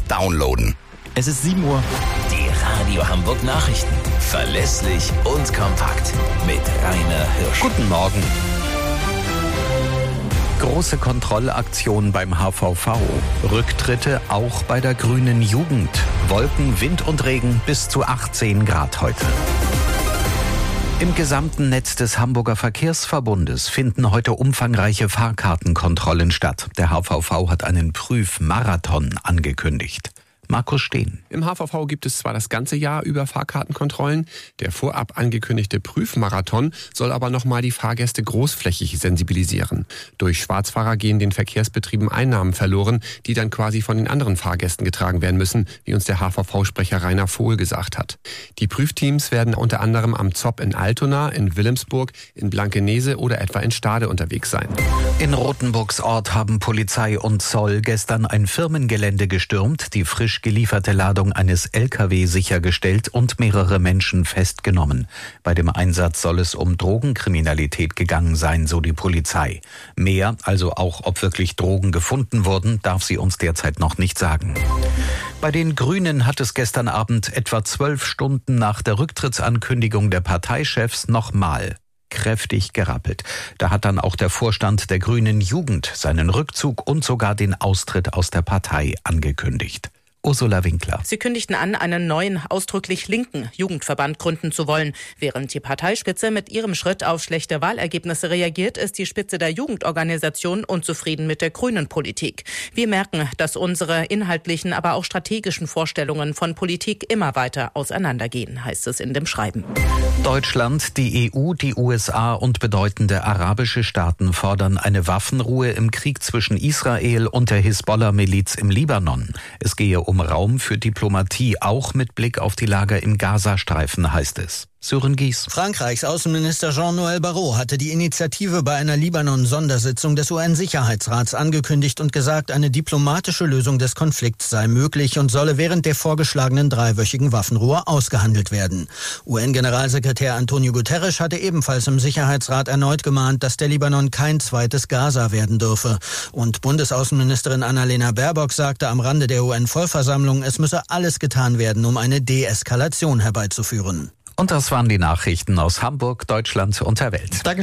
downloaden. Es ist 7 Uhr. Die Radio Hamburg Nachrichten. Verlässlich und kompakt. Mit Rainer Hirsch. Guten Morgen. Große Kontrollaktion beim HVV. Rücktritte auch bei der grünen Jugend. Wolken, Wind und Regen bis zu 18 Grad heute. Im gesamten Netz des Hamburger Verkehrsverbundes finden heute umfangreiche Fahrkartenkontrollen statt. Der HVV hat einen Prüfmarathon angekündigt. Markus Steen. Im HVV gibt es zwar das ganze Jahr über Fahrkartenkontrollen, der vorab angekündigte Prüfmarathon soll aber nochmal die Fahrgäste großflächig sensibilisieren. Durch Schwarzfahrer gehen den Verkehrsbetrieben Einnahmen verloren, die dann quasi von den anderen Fahrgästen getragen werden müssen, wie uns der HVV-Sprecher Rainer Vohl gesagt hat. Die Prüfteams werden unter anderem am Zopp in Altona, in Wilhelmsburg, in Blankenese oder etwa in Stade unterwegs sein. In Rothenburgs Ort haben Polizei und Zoll gestern ein Firmengelände gestürmt, die frisch gelieferte Ladung eines LKW sichergestellt und mehrere Menschen festgenommen. Bei dem Einsatz soll es um Drogenkriminalität gegangen sein, so die Polizei. Mehr, also auch ob wirklich Drogen gefunden wurden, darf sie uns derzeit noch nicht sagen. Bei den Grünen hat es gestern Abend etwa 12 Stunden nach der Rücktrittsankündigung der Parteichefs nochmal kräftig gerappelt. Da hat dann auch der Vorstand der grünen Jugend seinen Rückzug und sogar den Austritt aus der Partei angekündigt. Ursula Winkler. Sie kündigten an, einen neuen, ausdrücklich linken Jugendverband gründen zu wollen. Während die Parteispitze mit ihrem Schritt auf schlechte Wahlergebnisse reagiert, ist die Spitze der Jugendorganisation unzufrieden mit der grünen Politik. Wir merken, dass unsere inhaltlichen, aber auch strategischen Vorstellungen von Politik immer weiter auseinandergehen, heißt es in dem Schreiben. Deutschland, die EU, die USA und bedeutende arabische Staaten fordern eine Waffenruhe im Krieg zwischen Israel und der Hisbollah-Miliz im Libanon. Es gehe um Raum für Diplomatie, auch mit Blick auf die Lager im Gazastreifen, heißt es. Sören Gies. Frankreichs Außenminister Jean-Noël Barrot hatte die Initiative bei einer Libanon-Sondersitzung des UN-Sicherheitsrats angekündigt und gesagt, eine diplomatische Lösung des Konflikts sei möglich und solle während der vorgeschlagenen 3-wöchigen Waffenruhe ausgehandelt werden. UN-Generalsekretär Antonio Guterres hatte ebenfalls im Sicherheitsrat erneut gemahnt, dass der Libanon kein zweites Gaza werden dürfe. Und Bundesaußenministerin Annalena Baerbock sagte am Rande der UN-Vollversammlung, es müsse alles getan werden, um eine Deeskalation herbeizuführen. Und das waren die Nachrichten aus Hamburg, Deutschland und der Welt.